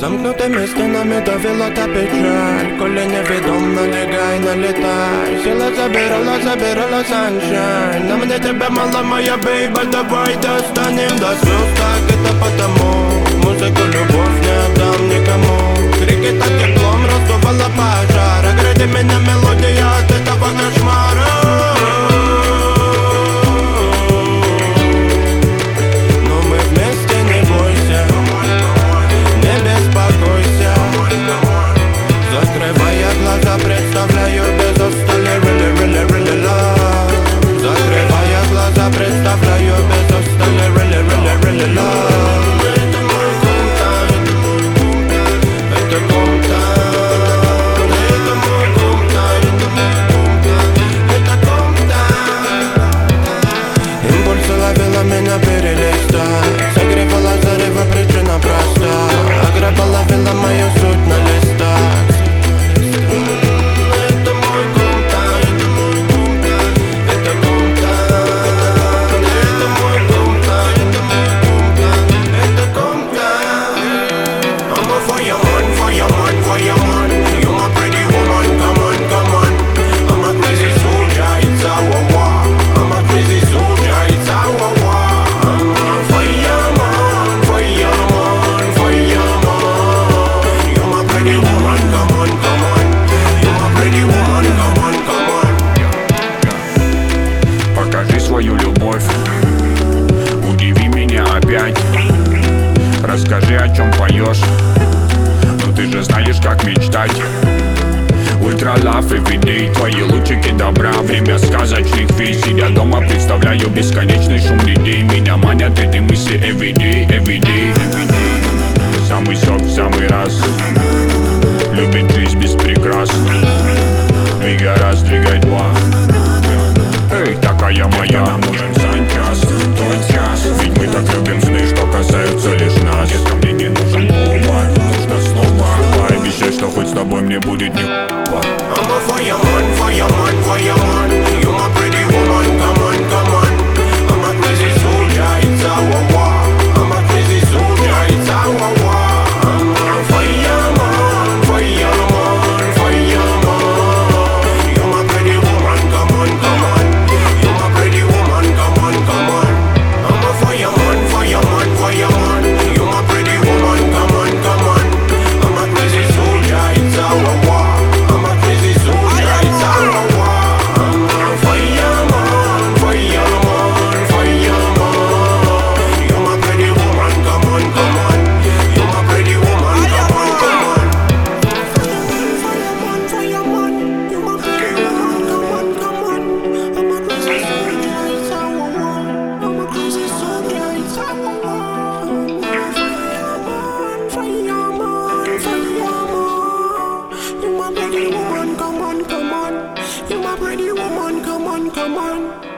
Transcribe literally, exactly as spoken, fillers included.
Замкнутыми стенами давила та печаль, коли невідомно лягай, налетай. Сила забирала, забирала sunshine. На мне тебя мало, моя бейба, давай достанем до слез. Так это потому, музыку любовь не отдам никому. Крики так теплом раздувала пожар. Огради меня мелодия от этого кошмара. Но мы вместе, не бойся, не беспокойся. Закрывая глаза, представляю без устали really, really, really love. Закрывая глаза, представляю без устали really, really, really love. Это мой кумтайн, это кумтайн, это мой кумтайн, это кумтайн. Импульсы ловила меня перелистать, согревала зарево, причина проста. Ограбала, ловила мою суть на листах. Это мой кумтайн, это кумтайн, это мой кумтайн, это кумтайн. I'm a fireman, fireman, fireman. You're my pretty woman, come on, come on. I'm a crazy soldier, it's our war. I'm a crazy soldier, it's our war. I'm a fireman, fireman, fireman. You're my pretty woman, come on, come on. You're my pretty woman, come on, come on. Покажи свою любовь, удиви меня опять. Расскажи, о чем поешь, ну ты же знаешь, как мечтать. Ультра лав everyday, твои лучики добра, время сказочных фей. Сидя дома, представляю бесконечный шум людей. Меня манят эти мысли everyday, everyday, everyday. Самый сок в самый раз, любит жизнь без прикрас. Двигай раз, двигай два. Эй, такая моя, нам нужен санчас, тот час. Ведь мы так любим сны, что касаются лишь нас. Детка, мне не нужен повод, нужно снова. Пообещай, что хоть с тобой мне будет не хуйово. I'm a fireman, fireman, fireman. You're my pretty woman, come on, come on. I'm a crazy soldier, it's our war. I'm a crazy soldier, it's our war. I'm a fireman, fireman, fireman. You're my pretty woman, come on, come on. You're my pretty woman, come on, come on. I'm a fireman, fireman, fireman. You're my pretty woman, come on, come on. I'm a crazy soldier, it's our war. I'm a crazy soldier, it's our war. I'm a fireman, fireman, fireman. You're my pretty woman, come on, come on. You're my pretty woman, come on, come on. Fireman, fireman, you're my pretty woman, come on, come on. I'm a crazy soldier, it's our war. I'm a crazy soldier, it's our war. Fireman, fireman, fireman. You're my pretty woman, come on, come on. You're my pretty woman, come on, come on.